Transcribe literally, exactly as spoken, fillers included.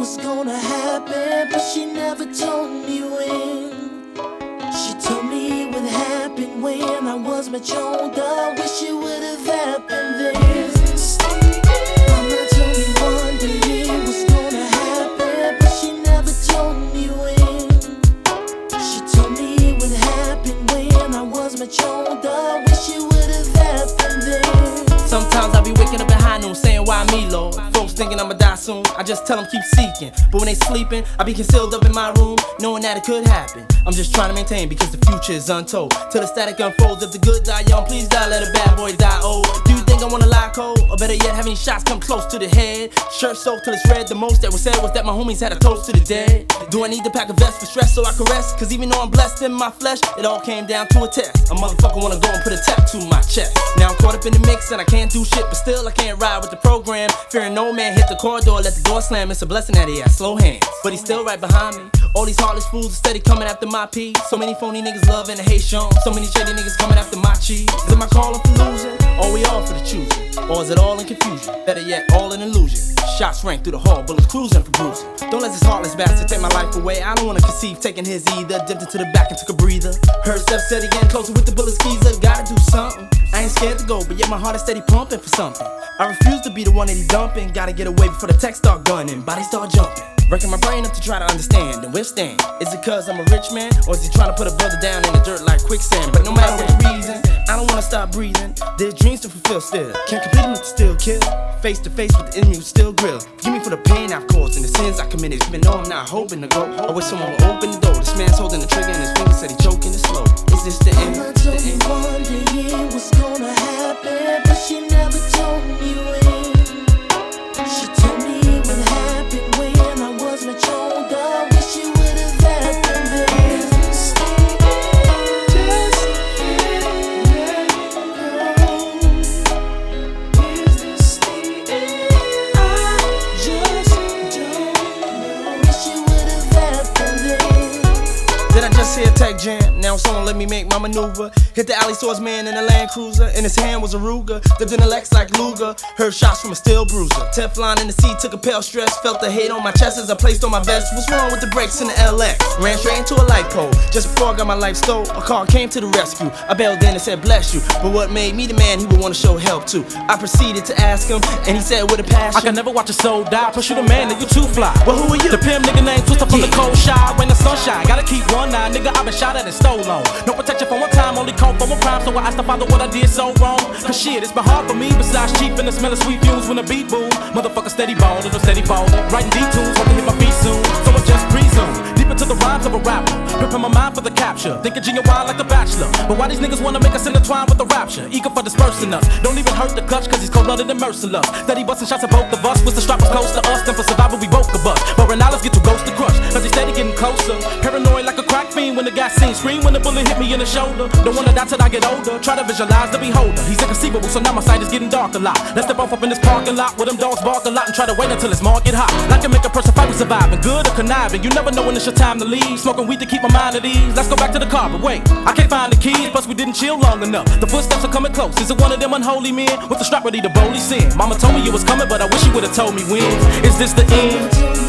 was gonna happen, but she never told me when. She told me it would happen when I was much older. Wish it would have happened then. Mama told me one day it was gonna happen, but she never told me when. She told me it would happen when I was much older. Wish it would have happened then. Sometimes I be waking up at high noon saying, why me, Lord? Folks thinking I'ma die soon, I just tell them keep seeking. But when they sleeping, I be concealed up in my room, knowing that it could happen. I'm just trying to maintain because the future is untold. Till the static unfolds, if the good die young, please die, let a bad boy die old. Do you think I wanna lie cold? Or better yet, have any shots come close to the head? Shirt soaked till it's red, the most that was said was that my homies had a toast to the dead. Do I need to pack a vest for stress so I can rest? Cause even though I'm blessed in my flesh, it all came down to a test. A motherfucker wanna go and put a tattoo on my chest. Now I'm caught up in the mix and I can't do shit, but still I can't ride with the program. Fearing no man hit the corridor, let the door slam. It's a blessing that he has slow hands, but he's still right behind me. All these heartless fools are steady coming after my pee. So many phony niggas love and hate Sean. So many shady niggas coming after my cheese. Is it my calling for losing? Or we all for the choosing? Or is it all in confusion? Better yet, all in illusion. Shots rang through the hall, bullets cruising for bruising. Don't let this heartless bastard take my life away. I don't wanna conceive taking his either. Dipped into the back and took a breather. Heard steps steady getting closer with the bullet skeezer. Gotta do something. I ain't scared to go, but yet my heart is steady pumping for something. I refuse to be the one that he dumping. Gotta get away before the tech start gunning, body start jumping. Wrecking my brain up to try to understand and withstand. Is it cause I'm a rich man? Or is he trying to put a brother down in the dirt like quicksand? But no matter what the reason, I don't wanna stop breathing. There's dreams to fulfill still. Can't complete them to still kill. Face to face with the enemy who still grill. Forgive me for the pain I've caused and the sins I committed. Even though I'm not hoping to go, I wish someone would open the door. This man's holding the trigger and his finger said he choking it slow. Is this the end? Mama told me one day it was gonna happen, but she never told me when. She told me it would happen when I was much older. Wish it would have happened then. Just can't let go. Is this the end? I just don't know. Wish it would have happened then. Did I just hear a tech jam? Now someone let me make my maneuver. Hit the alley swordsman in a Land Cruiser. In his hand was a Ruger. Dipped in a Lex like Luger. Heard shots from a steel bruiser. Teflon in the seat, took a pale stress. Felt the hate on my chest as I placed on my vest. What's wrong with the brakes in the L X? Ran straight into a light pole. Just before I got my life stole, a car came to the rescue. I bailed in and said bless you. But what made me the man he would want to show help to? I proceeded to ask him, and he said with a passion, I can never watch a soul die. Plus you the man, and you too fly. Well, who are you? The pimp nigga named Twister from the cold shy. When the sunshine, gotta keep one eye. Nigga, I been shot at and stole on. No protection for one time, only call for one crime. So I asked the father what I did so wrong. Cause shit, it's been hard for me. Besides cheap and the smell of sweet fumes when the beat boom. Motherfucker steady ballin', or steady ballin'. Writing D-tunes, hope to hit my feet soon. So I just presume deep into the rhymes of a rapper. Prepping my mind for the capture. Thinking genuine like the Bachelor. But why these niggas wanna make us intertwine with the rapture? Eager for dispersing us. Don't even hurt the clutch cause he's cold-blooded and merciless. Steady busting shots at both of us. With the strappers close to us, then for survival we both could bust. But Renales get to ghost to crush. Cause he's steady getting closer. Paranoid like a crack fiend when the gas scene. Scream when the bullet hit me in the shoulder. Don't wanna die till I get older. Try to visualize the beholder. He's inconceivable, so now my sight is getting dark a lot. Let's step off up in this parking lot where them dogs bark a lot and try to wait until it's market hot. That can make a person fight with surviving, good or conniving. You never know when it's your time to leave. Smoking weed to keep my mind at ease. Let's go back to the car, but wait, I can't find the keys. Plus we didn't chill long enough. The footsteps are coming close. Is it one of them unholy men with the strap ready to boldly sin? Mama told me you was coming, but I wish you would've told me when. Is this the end?